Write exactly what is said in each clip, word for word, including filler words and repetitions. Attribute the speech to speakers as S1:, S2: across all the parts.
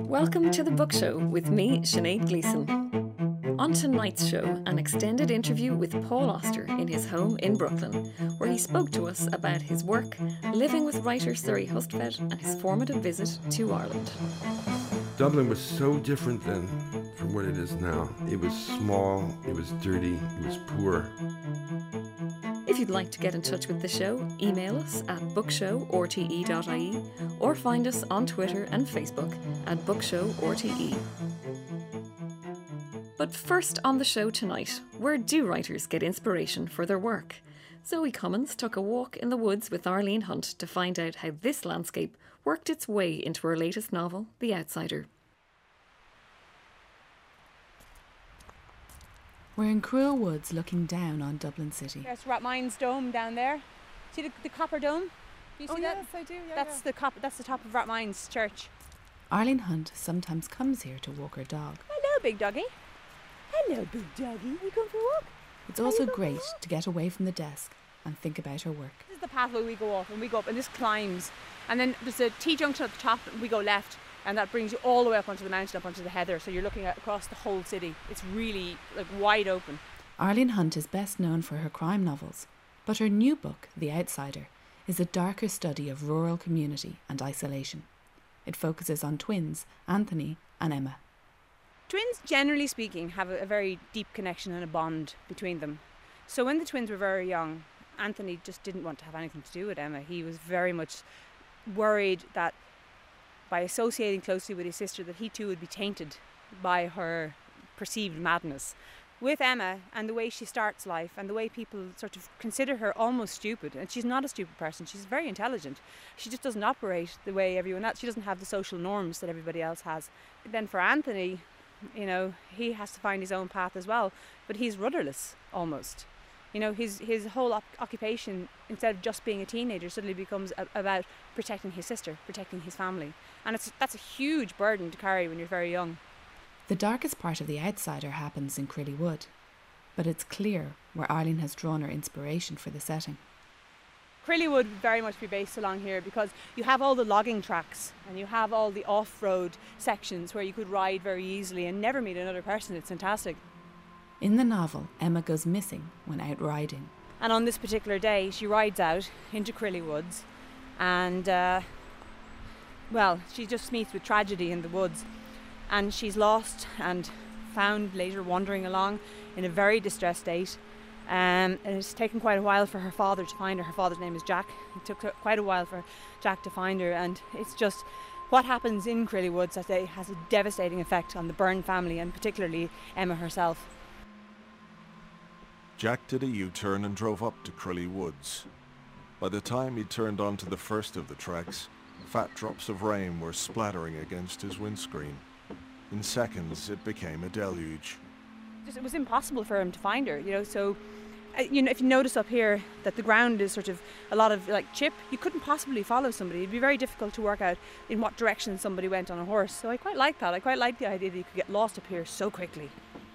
S1: Welcome to The Book Show with me, Sinead Gleeson. On tonight's show, an extended interview with Paul Auster in his home in Brooklyn, where he spoke to us about his work, living with writer Surrey Hustvedt, and his formative visit to Ireland.
S2: Dublin was so different then from what it is now. It was small, it was dirty, it was poor.
S1: If you'd like to get in touch with the show, email us at bookshow r t e dot i e or find us on Twitter and Facebook at bookshow r t e. But first on the show tonight, where do writers get inspiration for their work? Zoe Cummins took a walk in the woods with Arlene Hunt to find out how this landscape worked its way into her latest novel, The Outsider.
S3: We're in Cruel Woods looking down on Dublin City.
S4: There's Rathmines Dome down there. See the, the copper dome? Do you see
S5: oh,
S4: that?
S5: Yes, I do. Yeah,
S4: that's
S5: yeah.
S4: the cop. That's the top of Rathmines Church.
S3: Arlene Hunt sometimes comes here to walk her dog.
S4: Hello, big doggy. Hello, big doggy. Are you going for a walk?
S3: It's also great to get away from the desk and think about her work.
S4: This is the pathway we go off, and we go up, and this climbs. And then there's a T-junction at the top, and we go left, and that brings you all the way up onto the mountain, up onto the heather. So you're looking at across the whole city. It's really like wide open.
S3: Arlene Hunt is best known for her crime novels, but her new book, The Outsider, is a darker study of rural community and isolation. It focuses on twins, Anthony and Emma.
S4: Twins, generally speaking, have a, a very deep connection and a bond between them. So when the twins were very young, Anthony just didn't want to have anything to do with Emma. He was very much worried that by associating closely with his sister, that he too would be tainted by her perceived madness. With Emma and the way she starts life and the way people sort of consider her almost stupid, and she's not a stupid person, she's very intelligent. She just doesn't operate the way everyone else, she doesn't have the social norms that everybody else has. Then for Anthony, you know, he has to find his own path as well, but he's rudderless almost. You know, his his whole op- occupation, instead of just being a teenager, suddenly becomes a- about protecting his sister, protecting his family. And it's that's a huge burden to carry when you're very young.
S3: The darkest part of The Outsider happens in Crilly Wood, but it's clear where Arlene has drawn her inspiration for the setting.
S4: Crilly would very much be based along here because you have all the logging tracks and you have all the off-road sections where you could ride very easily and never meet another person. It's fantastic.
S3: In the novel, Emma goes missing when out riding.
S4: And on this particular day, she rides out into Crilly Woods and, uh, well, she just meets with tragedy in the woods. And she's lost and found later wandering along in a very distressed state. Um, and it's taken quite a while for her father to find her. Her father's name is Jack. It took quite a while for Jack to find her, and it's just what happens in Crilly Woods that day has a devastating effect on the Byrne family and particularly Emma herself.
S6: Jack did a U-turn and drove up to Crilly Woods. By the time he turned onto the first of the tracks, fat drops of rain were splattering against his windscreen. In seconds, it became a deluge.
S4: It was impossible for him to find her, you know, so, uh, you know, if you notice up here that the ground is sort of a lot of, like, chip, you couldn't possibly follow somebody. It'd be very difficult to work out in what direction somebody went on a horse. So I quite like that. I quite like the idea that you could get lost up here so quickly.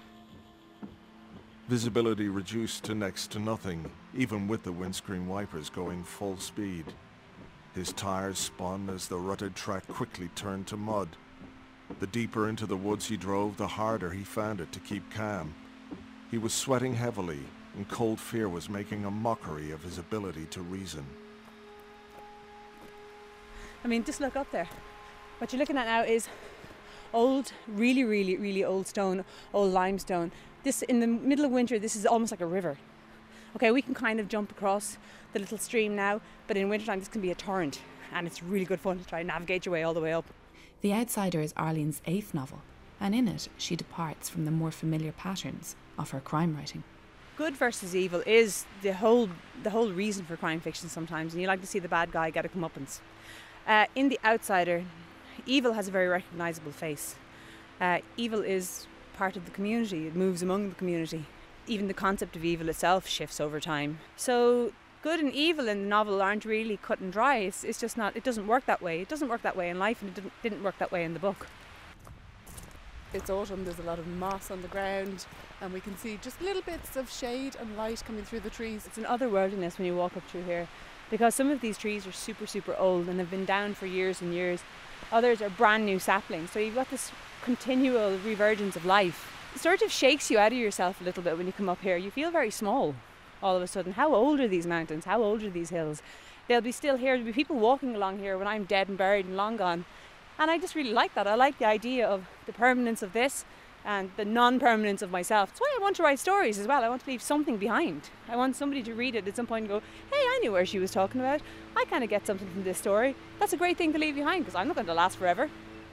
S6: Visibility reduced to next to nothing, even with the windscreen wipers going full speed. His tires spun as the rutted track quickly turned to mud. The deeper into the woods he drove, the harder he found it to keep calm. He was sweating heavily, and cold fear was making a mockery of his ability to reason.
S4: I mean, just look up there. What you're looking at now is old, really, really, really old stone, old limestone. This, in the middle of winter, this is almost like a river. Okay, we can kind of jump across the little stream now, but in wintertime this can be a torrent, and it's really good fun to try and navigate your way all the way up.
S3: The Outsider is Arlene's eighth novel, and in it she departs from the more familiar patterns of her crime writing.
S4: Good versus evil is the whole the whole reason for crime fiction sometimes, and you like to see the bad guy get a comeuppance. Uh, in The Outsider, evil has a very recognisable face. Uh, evil is part of the community, it moves among the community. Even the concept of evil itself shifts over time. So good and evil in the novel aren't really cut and dry. It's, it's just not, it doesn't work that way. It doesn't work that way in life, and it didn't, didn't work that way in the book.
S5: It's autumn, there's a lot of moss on the ground, and we can see just little bits of shade and light coming through the trees.
S4: It's an otherworldliness when you walk up through here, because some of these trees are super, super old and have been down for years and years. Others are brand new saplings. So you've got this continual revergence of life. It sort of shakes you out of yourself a little bit when you come up here. You feel very small all of a sudden. How old are these mountains? How old are these hills? They'll be still here. There'll be people walking along here when I'm dead and buried and long gone. And I just really like that. I like the idea of the permanence of this and the non-permanence of myself. That's why I want to write stories as well. I want to leave something behind. I want somebody to read it at some point and go, hey, I knew where she was talking about. I kind of get something from this story. That's a great thing to leave behind because I'm not going to last forever.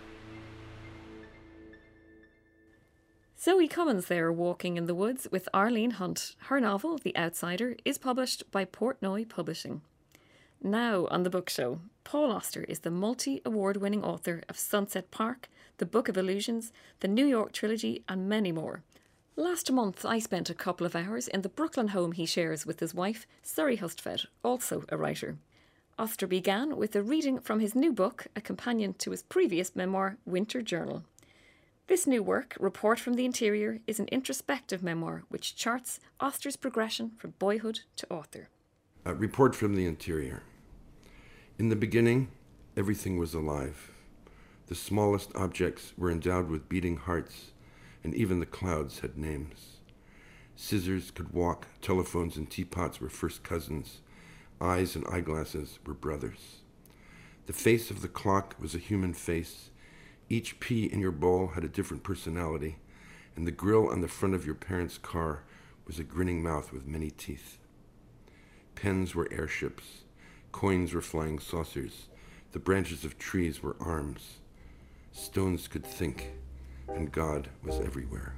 S1: Zoe Cummins there walking in the woods with Arlene Hunt. Her novel, The Outsider, is published by Portnoy Publishing. Now on the book show, Paul Auster is the multi-award-winning author of Sunset Park, The Book of Illusions, the New York Trilogy and many more. Last month I spent a couple of hours in the Brooklyn home he shares with his wife, Surrey Hustvedt, also a writer. Auster began with a reading from his new book, a companion to his previous memoir, Winter Journal. This new work, Report from the Interior, is an introspective memoir which charts Auster's progression from boyhood to author.
S2: A report from the interior. In the beginning, everything was alive. The smallest objects were endowed with beating hearts, and even the clouds had names. Scissors could walk, telephones and teapots were first cousins, eyes and eyeglasses were brothers. The face of the clock was a human face. Each pea in your bowl had a different personality, and the grill on the front of your parents' car was a grinning mouth with many teeth. Pens were airships, coins were flying saucers, the branches of trees were arms. Stones could think, and God was everywhere.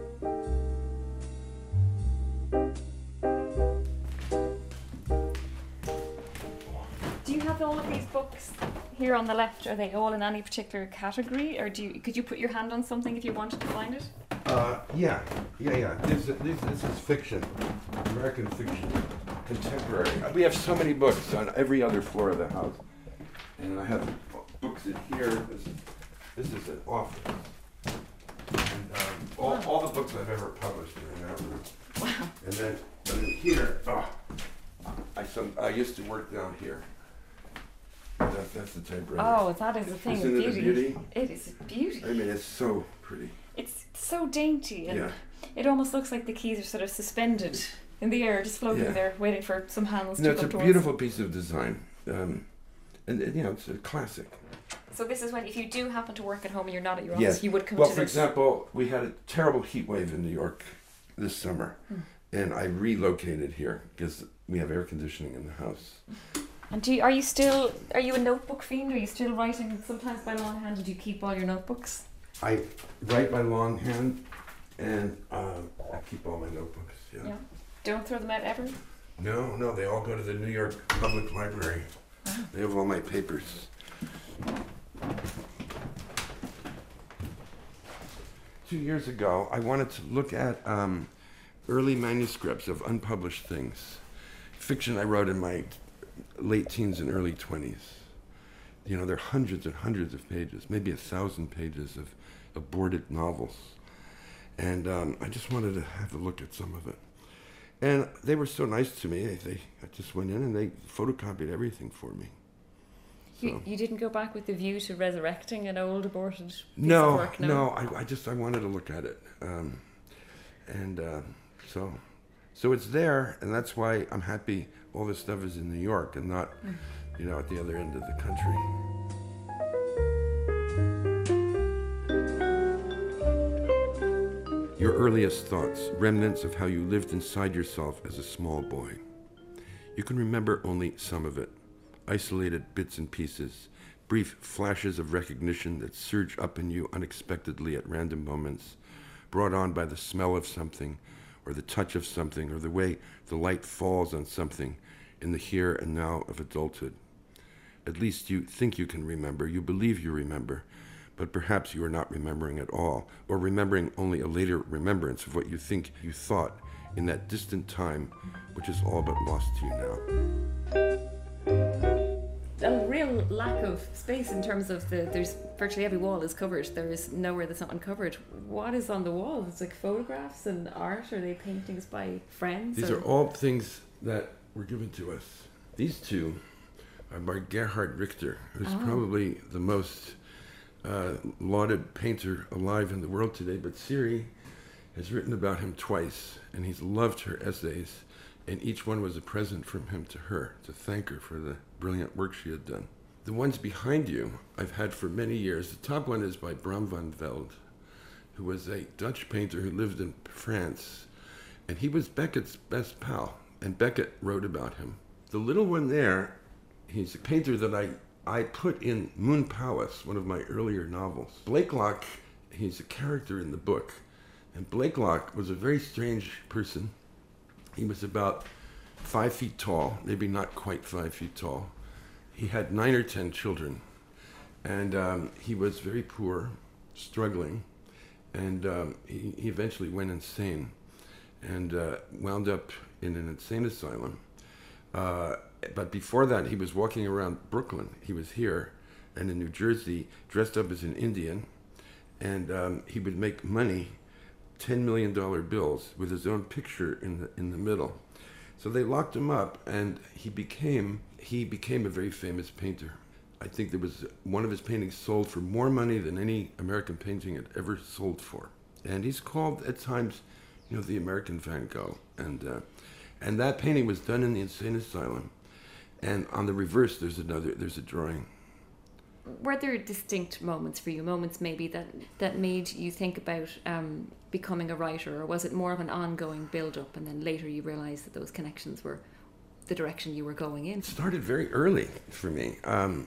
S1: Do you have all of these books here on the left? Are they all in any particular category, or do you, could you put your hand on something if you wanted to find it?
S2: Uh, yeah, yeah, yeah. This, this, this is fiction, American fiction, contemporary. We have so many books on every other floor of the house, and I have books in here. This is, this is an office, and um, all, all the books I've ever published are in that room.
S1: Wow.
S2: And then, and then here, oh, I some I used to work down here. That, that's the typewriter.
S1: Oh, that is a thing
S2: Isn't
S1: of
S2: it a
S1: beauty.
S2: beauty?
S1: It is a beauty.
S2: I mean, it's so pretty.
S1: It's so dainty, and
S2: Yeah.
S1: it almost looks like the keys are sort of suspended in the air, just floating
S2: Yeah.
S1: there, waiting for some hands
S2: No,
S1: to
S2: it's
S1: come
S2: a
S1: towards.
S2: beautiful piece of design, um, and, and you know, it's a classic.
S1: So this is when, if you do happen to work at home and you're not at your
S2: Yes.
S1: office, you would come
S2: Well,
S1: to
S2: for
S1: this.
S2: example, we had a terrible heat wave in New York this summer,
S1: Hmm.
S2: and I relocated here because we have air conditioning in the house.
S1: And do you, are you still, are you a notebook fiend? Are you still writing sometimes by longhand? Or do you keep all your notebooks?
S2: I write by longhand, and uh, I keep all my notebooks. Yeah.
S1: Yeah. Don't throw them out ever?
S2: No, no, they all go to the New York Public Library.
S1: Oh.
S2: They have all my papers. Two years ago, I wanted to look at um, early manuscripts of unpublished things. Fiction I wrote in my late teens and early twenties. You know, there are hundreds and hundreds of pages, maybe a thousand pages of aborted novels. And um, I just wanted to have a look at some of it. And they were so nice to me. They, they I just went in and they photocopied everything for me. So.
S1: You, you didn't go back with the view to resurrecting an old aborted piece
S2: no,
S1: of work? No,
S2: no. I, I just I wanted to look at it, um, and uh, so so it's there, and that's why I'm happy. All this stuff is in New York and not, mm. you know, at the other end of the country. Your earliest thoughts, remnants of how you lived inside yourself as a small boy. You can remember only some of it. Isolated bits and pieces, brief flashes of recognition that surge up in you unexpectedly at random moments, brought on by the smell of something, or the touch of something, or the way the light falls on something in the here and now of adulthood. At least you think you can remember, you believe you remember, but perhaps you are not remembering at all, or remembering only a later remembrance of what you think you thought in that distant time, which is all but lost to you now.
S1: A real lack of space in terms of the, there's virtually every wall is covered. There is nowhere that's not uncovered. What is on the walls? It's like photographs and art. Are they paintings by friends?
S2: These
S1: or?
S2: are all things that were given to us. These two are by Gerhard Richter, who's
S1: Oh.
S2: probably the most uh, lauded painter alive in the world today, but Siri has written about him twice, and he's loved her essays, and each one was a present from him to her, to thank her for the brilliant work she had done. The ones behind you I've had for many years. The top one is by Bram van Velde, who was a Dutch painter who lived in France, and he was Beckett's best pal, and Beckett wrote about him. The little one there, he's a painter that I, I put in Moon Palace, one of my earlier novels. Blakelock, he's a character in the book, and Blakelock was a very strange person. He was about five feet tall, maybe not quite five feet tall. He had nine or ten children, and um, he was very poor, struggling, and um, he, he eventually went insane and uh, wound up in an insane asylum. Uh, but before that, he was walking around Brooklyn. He was here and in New Jersey, dressed up as an Indian, and um, he would make money, ten million dollar bills, with his own picture in the in the middle. So they locked him up, and he became he became a very famous painter. I think there was one of his paintings sold for more money than any American painting had ever sold for. And he's called at times, you know, the American Van Gogh. And uh, and that painting was done in the insane asylum. And on the reverse, there's another. There's a drawing.
S1: Were there distinct moments for you, moments maybe that, that made you think about um, becoming a writer, or was it more of an ongoing build-up and then later you realised that those connections were the direction you were going in?
S2: It started very early for me, um,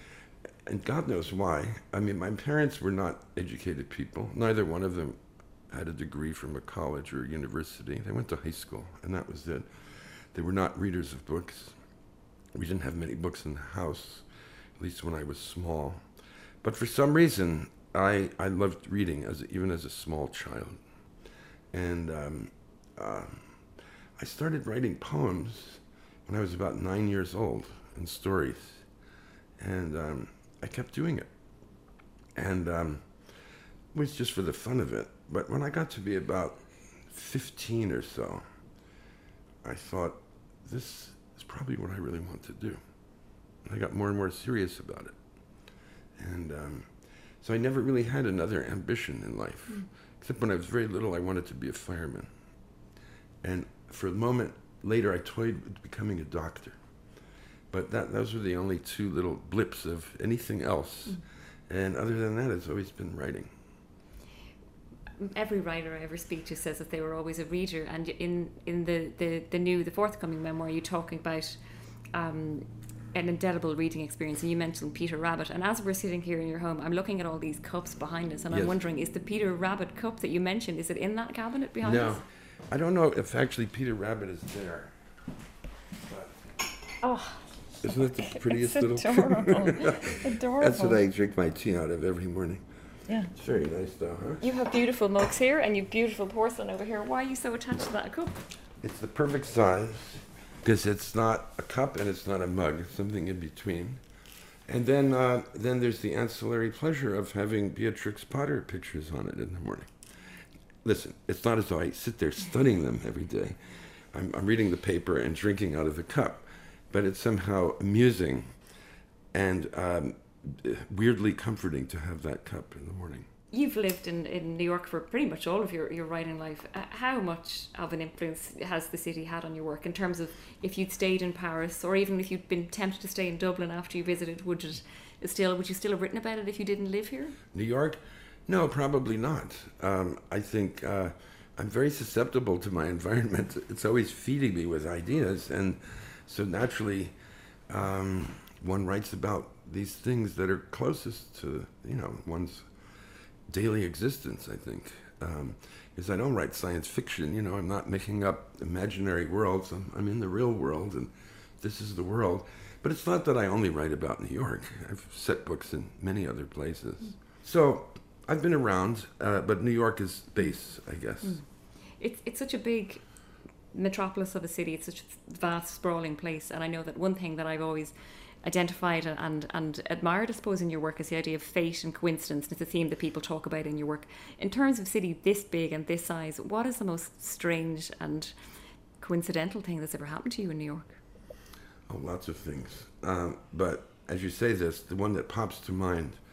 S2: and God knows why. I mean, my parents were not educated people. Neither one of them had a degree from a college or a university. They went to high school, and that was it. They were not readers of books. We didn't have many books in the house, at least when I was small. But for some reason, I, I loved reading, as even as a small child. And um, uh, I started writing poems when I was about nine years old, and stories. And um, I kept doing it. And um, it was just for the fun of it. But when I got to be about fifteen or so, I thought, this is probably what I really want to do. I got more and more serious about it. And um, so I never really had another ambition in life. Mm. Except when I was very little, I wanted to be a fireman. And for a moment later, I toyed with becoming a doctor. But that those were the only two little blips of anything else. Mm. And other than that, it's always been writing.
S1: Every writer I ever speak to says that they were always a reader. And in, in the, the, the new, the forthcoming memoir, you're talking about um, an indelible reading experience, and you mentioned Peter Rabbit. And as we're sitting here in your home, I'm looking at all these cups behind us, and yes. I'm wondering, is the Peter Rabbit cup that you mentioned, is it in that cabinet behind
S2: no.
S1: us?
S2: No, I don't know if actually Peter Rabbit is there. But
S1: oh,
S2: isn't it the prettiest
S1: it's
S2: little?
S1: Adorable. Adorable.
S2: That's what I drink my tea out of every morning.
S1: Yeah.
S2: It's very nice though, huh?
S1: You have beautiful mugs here, and you have beautiful porcelain over here. Why are you so attached to that cup?
S2: It's the perfect size, because it's not a cup and it's not a mug. It's something in between. And then uh, then there's the ancillary pleasure of having Beatrix Potter pictures on it in the morning. Listen, it's not as though I sit there studying them every day. I'm, I'm reading the paper and drinking out of the cup, but it's somehow amusing and um, weirdly comforting to have that cup in the morning.
S1: You've lived in, in New York for pretty much all of your, your writing life. Uh, how much of an influence has the city had on your work, in terms of if you'd stayed in Paris, or even if you'd been tempted to stay in Dublin after you visited, would it still would you still have written about it if you didn't live here?
S2: New York? No, probably not. Um, I think uh, I'm very susceptible to my environment. It's always feeding me with ideas, and so naturally um, one writes about these things that are closest to, you know, one's daily existence, I think. Um, because I don't write science fiction, you know, I'm not making up imaginary worlds. I'm, I'm in the real world, and this is the world. But it's not that I only write about New York. I've set books in many other places. Mm. So I've been around, uh, but New York is base, I guess. Mm.
S1: It's it's such a big metropolis of a city. It's such a vast, sprawling place. And I know that one thing that I've always identified and, and admired, I suppose, in your work is the idea of fate and coincidence. It's a theme that people talk about in your work. In terms of a city this big and this size, what is the most strange and coincidental thing that's ever happened to you in New York?
S2: Oh, lots of things. Um, but as you say this, the one that pops to mind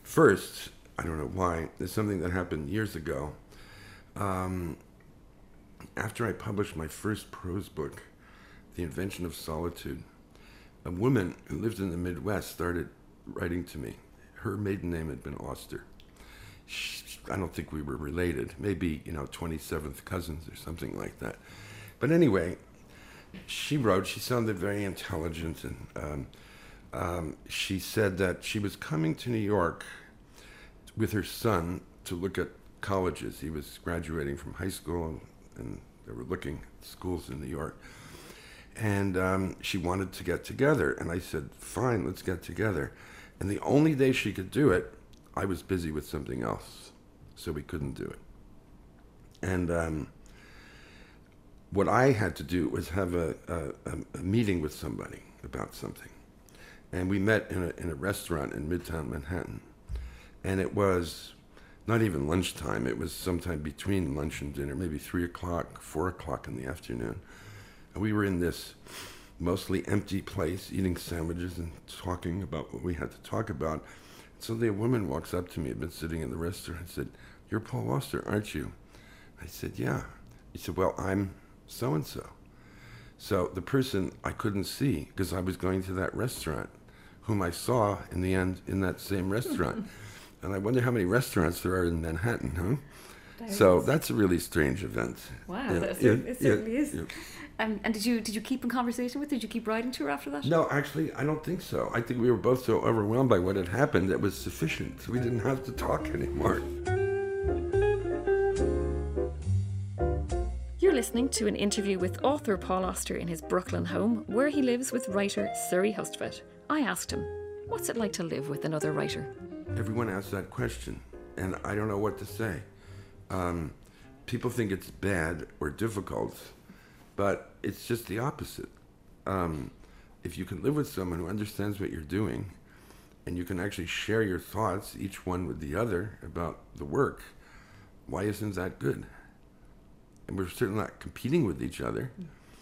S2: First, I don't know why, there's something that happened years ago. Um, after I published my first prose book, The Invention of Solitude, a woman who lived in the Midwest started writing to me. Her maiden name had been Auster. She, I don't think we were related, maybe, you know, twenty-seventh cousins or something like that. But anyway, she wrote, she sounded very intelligent, and um, um, she said that she was coming to New York with her son to look at colleges. He was graduating from high school, and, and they were looking at schools in New York. And um, she wanted to get together. And I said, fine, let's get together. And the only day she could do it, I was busy with something else, so we couldn't do it. And um, what I had to do was have a, a, a meeting with somebody about something. And we met in a, in a restaurant in Midtown Manhattan. And it was not even lunchtime. It was sometime between lunch and dinner, maybe three o'clock, four o'clock in the afternoon. And we were in this mostly empty place, eating sandwiches and talking about what we had to talk about. Suddenly a woman walks up to me, had been sitting in the restaurant, and said, "You're Paul Auster, aren't you?" I said, "Yeah." He said, "Well, I'm so-and-so." So the person I couldn't see, because I was going to that restaurant, whom I saw in the end in that same restaurant. And I wonder how many restaurants there are in Manhattan, huh? That so is. That's a really strange event.
S1: Wow,
S2: yeah,
S1: that's,
S2: yeah,
S1: it certainly
S2: yeah,
S1: is.
S2: Yeah.
S1: Um, and did you did you keep in conversation with her? Did you keep writing to her after that?
S2: No, actually, I don't think so. I think we were both so overwhelmed by what had happened that was sufficient. We didn't have to talk anymore.
S1: You're listening to an interview with author Paul Auster in his Brooklyn home, where he lives with writer Suri Hustvedt. I asked him, what's it like to live with another writer?
S2: Everyone asks that question, and I don't know what to say. Um, people think it's bad or difficult, but it's just the opposite. Um, if you can live with someone who understands what you're doing, and you can actually share your thoughts, each one with the other, about the work, why isn't that good? And we're certainly not competing with each other.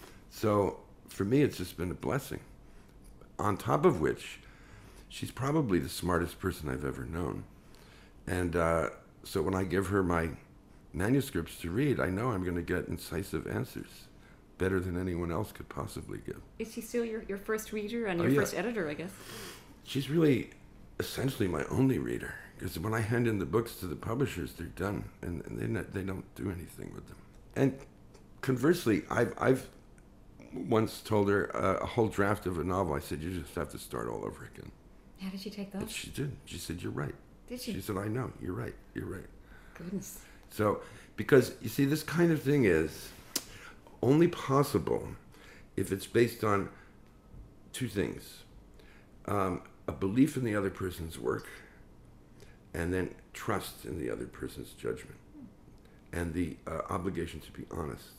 S2: So for me, it's just been a blessing. On top of which, she's probably the smartest person I've ever known. And uh, so when I give her my manuscripts to read, I know I'm going to get incisive answers, better than anyone else could possibly give.
S1: Is she still your, your first reader and
S2: Oh,
S1: your
S2: yeah.
S1: first editor, I guess?
S2: She's really essentially my only reader, because when I hand in the books to the publishers, they're done, and, and they not, they don't do anything with them. And conversely, I've, I've once told her uh, a whole draft of a novel. I said, you just have to start all over again.
S1: How did she take that?
S2: And she did. She said, you're right.
S1: Did she?
S2: She said, I know, you're right, you're right.
S1: Goodness.
S2: So, because, you see, this kind of thing is only possible if it's based on two things. Um, a belief in the other person's work, and then trust in the other person's judgment, and the uh, obligation to be honest.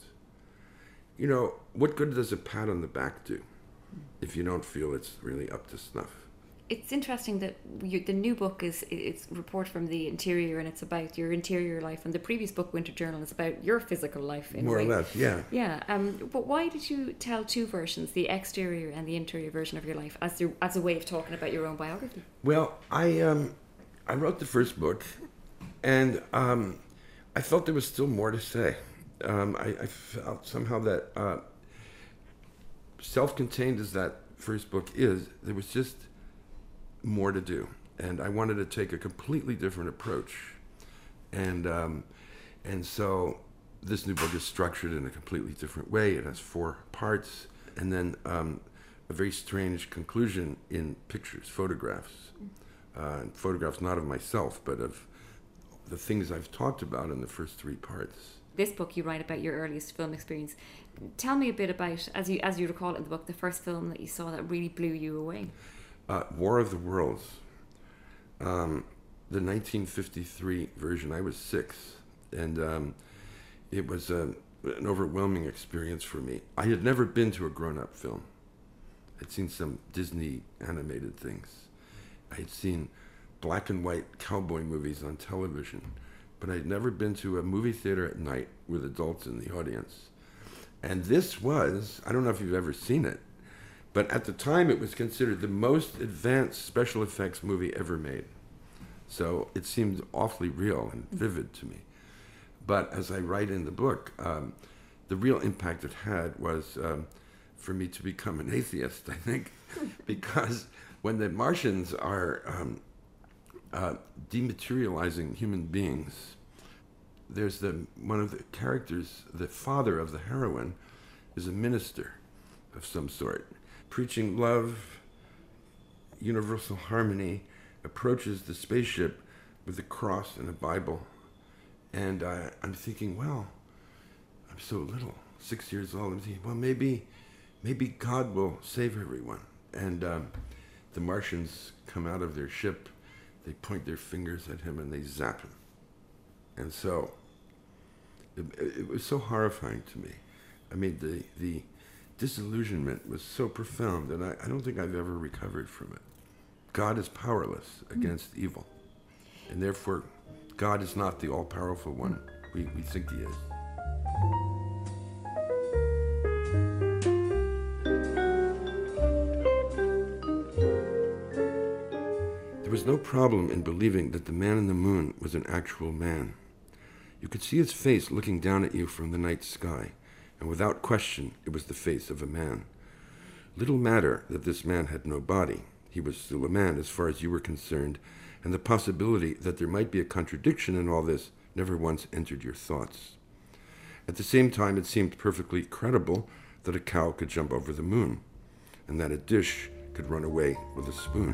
S2: You know, what good does a pat on the back do if you don't feel it's really up to snuff?
S1: It's interesting that you, the new book is it's a report from the interior, and it's about your interior life, and the previous book, Winter Journal, is about your physical life. In
S2: More
S1: a way.
S2: or less, yeah.
S1: Yeah, um, but why did you tell two versions, the exterior and the interior version of your life, as your, as a way of talking about your own biography?
S2: Well, I um, I wrote the first book, and um, I felt there was still more to say. Um, I, I felt somehow that uh, self-contained as that first book is, there was just more to do, and I wanted to take a completely different approach, and um, and so this new book is structured in a completely different way. It has four parts, and then um, a very strange conclusion in pictures, photographs, uh, photographs not of myself, but of the things I've talked about in the first three parts.
S1: This book, you write about your earliest film experience. Tell me a bit about, as you as you recall it in the book, the first film that you saw that really blew you away.
S2: Uh, War of the Worlds, um, the nineteen fifty-three version. I was six, and um, it was a, an overwhelming experience for me. I had never been to a grown-up film. I'd seen some Disney animated things. I had seen black and white cowboy movies on television, but I'd never been to a movie theater at night with adults in the audience. And this was, I don't know if you've ever seen it, but at the time it was considered the most advanced special effects movie ever made. So it seemed awfully real and vivid to me. But as I write in the book, um, the real impact it had was um, for me to become an atheist, I think, because when the Martians are um, uh, dematerializing human beings, there's the one of the characters, the father of the heroine, is a minister of some sort, preaching love, universal harmony, approaches the spaceship with a cross and a Bible. And uh, I'm thinking, well, I'm so little, six years old. I'm thinking, well, maybe, maybe God will save everyone. And um, the Martians come out of their ship, they point their fingers at him and they zap him. And so it, it was so horrifying to me. I mean, the, the disillusionment was so profound that I, I don't think I've ever recovered from it. God is powerless against mm. evil. And therefore, God is not the all-powerful one we, we think he is. There was no problem in believing that the man in the moon was an actual man. You could see his face looking down at you from the night sky, and without question, it was the face of a man. Little matter that this man had no body. He was still a man as far as you were concerned, and the possibility that there might be a contradiction in all this never once entered your thoughts. At the same time, it seemed perfectly credible that a cow could jump over the moon, and that a dish could run away with a spoon.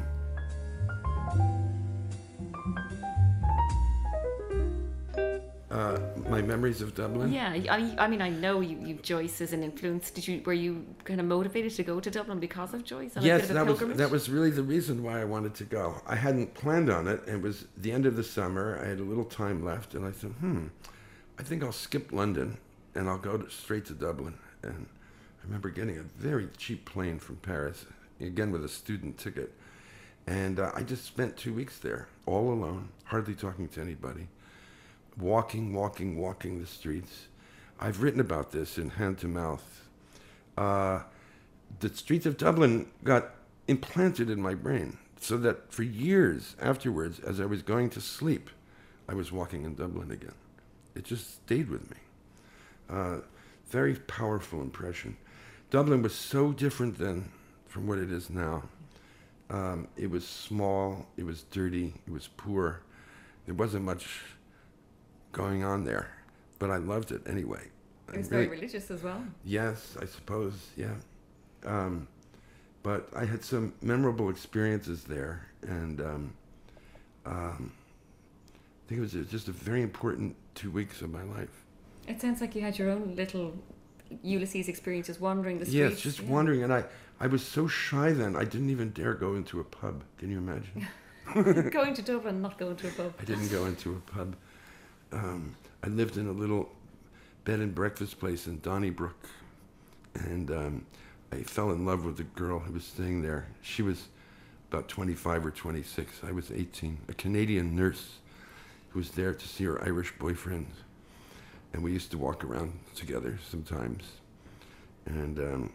S2: Uh, my memories of Dublin?
S1: Yeah, I, I mean, I know you, you Joyce as an influence. Did you were you kind of motivated to go to Dublin because of Joyce?
S2: Yes, a that was that was really the reason why I wanted to go. I hadn't planned on it. It was the end of the summer. I had a little time left, and I thought, hmm, I think I'll skip London and I'll go to, straight to Dublin. And I remember getting a very cheap plane from Paris, again with a student ticket, and uh, I just spent two weeks there, all alone, hardly talking to anybody. Walking, walking, walking the streets. I've written about this in Hand to Mouth. Uh, the streets of Dublin got implanted in my brain, so that for years afterwards, as I was going to sleep, I was walking in Dublin again. It just stayed with me. Uh, very powerful impression. Dublin was so different then from what it is now. Um, it was small, it was dirty, it was poor. There wasn't much going on there, but I loved it anyway.
S1: It was
S2: really,
S1: very religious as well.
S2: Yes, I suppose, yeah. Um, but I had some memorable experiences there, and um, um, I think it was just a very important two weeks of my life.
S1: It sounds like you had your own little Ulysses experiences wandering the streets.
S2: Yes, just
S1: yeah.
S2: wandering, and I, I was so shy then, I didn't even dare go into a pub. Can you imagine?
S1: Going to Dublin, not going to a pub.
S2: I didn't go into a pub. Um, I lived in a little bed and breakfast place in Donnybrook, and um, I fell in love with the girl who was staying there. She was about twenty-five or twenty-six. I was eighteen. A Canadian nurse who was there to see her Irish boyfriend, and we used to walk around together sometimes. And um,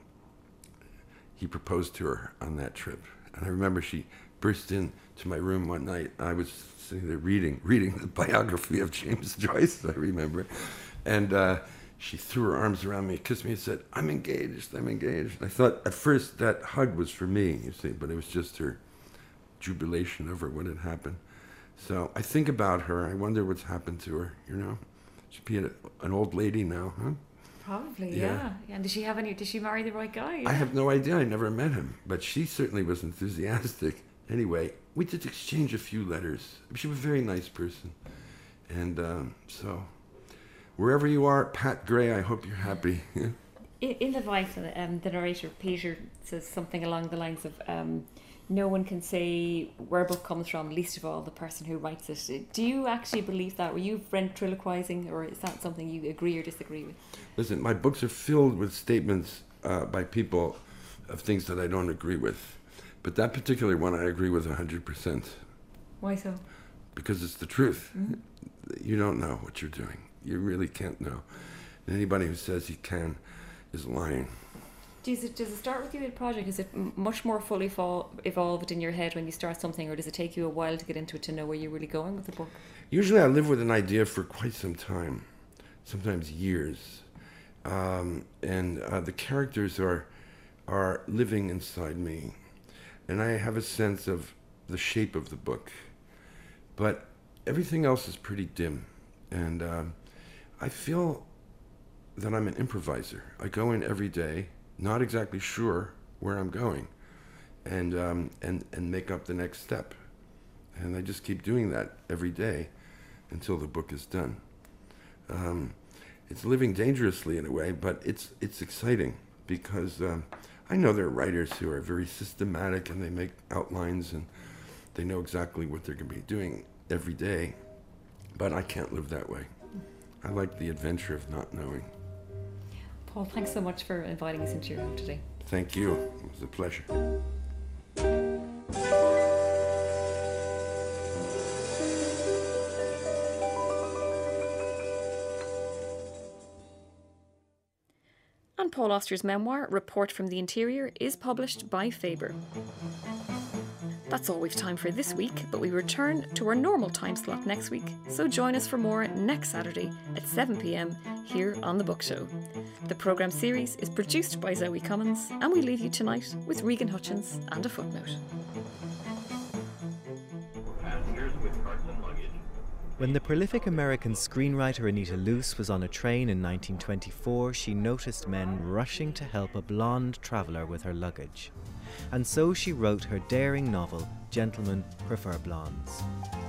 S2: he proposed to her on that trip. And I remember she burst into my room one night. I was sitting there reading, reading the biography of James Joyce, I remember. And uh, she threw her arms around me, kissed me, and said, I'm engaged, I'm engaged. I thought at first that hug was for me, you see, but it was just her jubilation over what had happened. So I think about her. I wonder what's happened to her, you know? She'd be an, an old lady now, huh?
S1: Probably,
S2: Yeah.
S1: yeah. And did she have any, did she marry the right guy?
S2: I have no idea. I never met him, but she certainly was enthusiastic. Anyway, we did exchange a few letters. She was a very nice person. And um, so, wherever you are, Pat Gray, I hope you're happy.
S1: in, in the Vice, um, the narrator, Peter, says something along the lines of, um, no one can say where a book comes from, least of all the person who writes it. Do you actually believe that? Were you ventriloquizing, or is that something you agree or disagree with?
S2: Listen, my books are filled with statements uh, by people of things that I don't agree with. But that particular one I agree with one hundred percent.
S1: Why so?
S2: Because it's the truth.
S1: Mm-hmm.
S2: You don't know what you're doing. You really can't know. And anybody who says he can is lying.
S1: Does it, does it start with you, the project? Is it m- much more fully fo- evolved in your head when you start something, or does it take you a while to get into it to know where you're really going with the book?
S2: Usually I live with an idea for quite some time, sometimes years. Um, and uh, the characters are, are living inside me. And I have a sense of the shape of the book. But everything else is pretty dim. And um, I feel that I'm an improviser. I go in every day, not exactly sure where I'm going, and um, and and make up the next step, and I just keep doing that every day until the book is done. Um, it's living dangerously in a way, but it's it's exciting because um, I know there are writers who are very systematic and they make outlines and they know exactly what they're going to be doing every day, but I can't live that way. I like the adventure of not knowing.
S1: Paul, thanks so much for inviting us into your home today.
S2: Thank you. It was a pleasure.
S1: And Paul Auster's memoir, Report from the Interior, is published by Faber. That's all we've time for this week, but we return to our normal time slot next week, so join us for more next Saturday at seven p.m. here on The Book Show. The programme series is produced by Zoe Cummins, and we leave you tonight with Regan Hutchins and a footnote.
S7: When the prolific American screenwriter Anita Loos was on a train in nineteen twenty-four, she noticed men rushing to help a blonde traveller with her luggage. And so she wrote her daring novel, Gentlemen Prefer Blondes.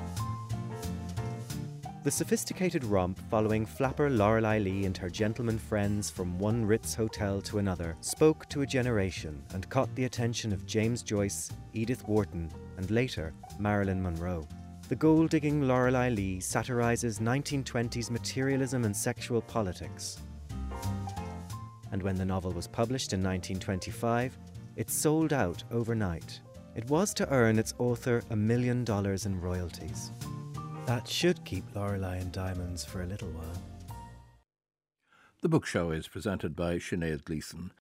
S7: The sophisticated romp following flapper Lorelei Lee and her gentleman friends from one Ritz hotel to another spoke to a generation and caught the attention of James Joyce, Edith Wharton, and later Marilyn Monroe. The gold-digging Lorelei Lee satirizes nineteen twenties materialism and sexual politics. And when the novel was published in nineteen twenty-five, it sold out overnight. It was to earn its author a million dollars in royalties. That should keep Lorelei in diamonds for a little while.
S8: The Book Show is presented by Sinead Gleeson.